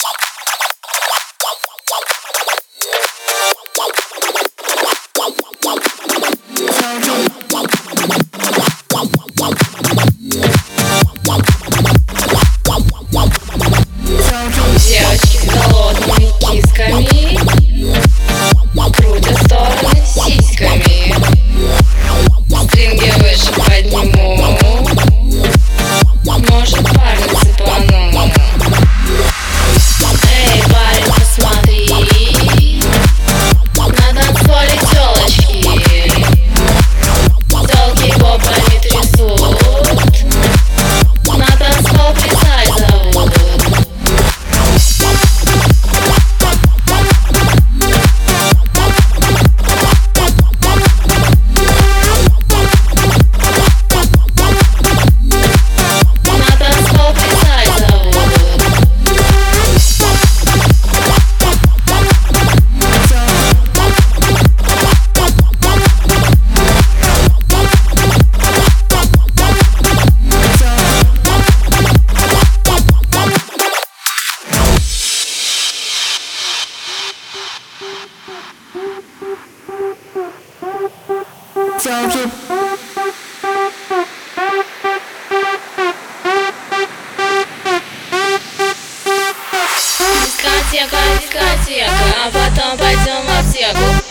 Девочки с голодными кисками крутят в стороны сиськами. Стринги выше подниму, может парень цепану. Эй, парень, посмотри, на танцполе тёлочки. Тёлки его не трясут, на танцпол плясать зовут. Тёлки. Дискотека, дискотека, а потом пойдем в аптеку.